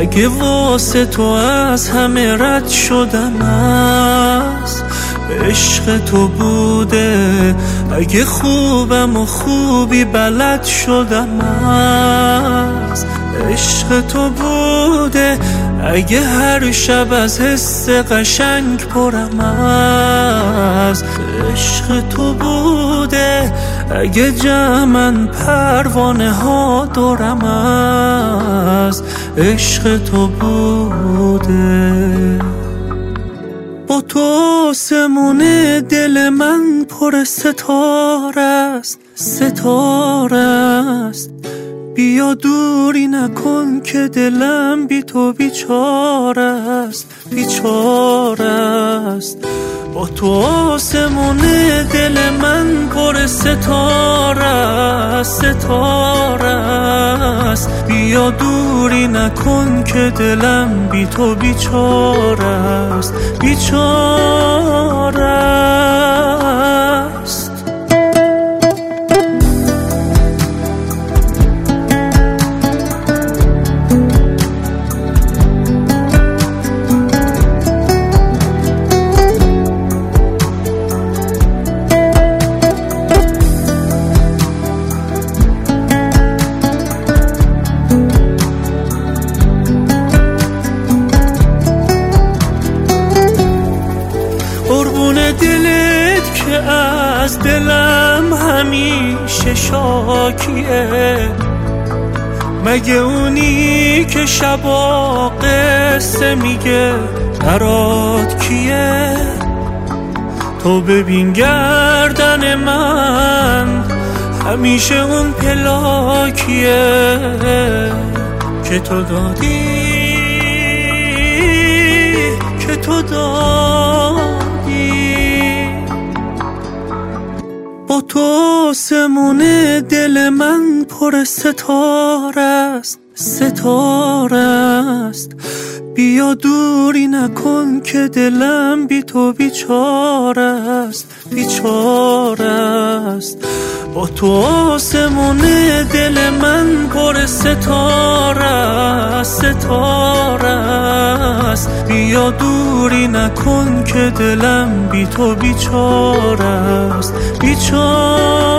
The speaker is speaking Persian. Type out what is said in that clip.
اگه واسه تو از همه رد شدم از عشق تو بوده، اگه خوبم و خوبی بلد شدم از عشق تو بوده، اگه هر شب از حس قشنگ پرم از عشق تو بوده، اگه جمعن پروانه ها دورم از عشق تو بوده. با تو آسمون دل من پر ستاره است، ستاره است. بیا دوری نکن که دلم بی تو بیچاره است، بیچاره است. با تو آسمون دل من پر ستاره است، ستاره است. بیا دوری نکن که دلم بی تو بیچاره است، بیچاره است. دلت که از دلم همیشه شاکیه، مگه اونی که شبا قصه میگه برات کیه؟ تو ببین گردن من همیشه اون پلاکیه که تو دادی، که تو دادی. با تو آسمون دل من پر ستاره است، ستاره است. بیا دوری نکن که دلم بی تو بیچاره است، بیچاره است. با تو آسمون دل من پر ستاره است، ستاره است. بیا دوری نکن که دلم بی تو بیچاره است، بیچاره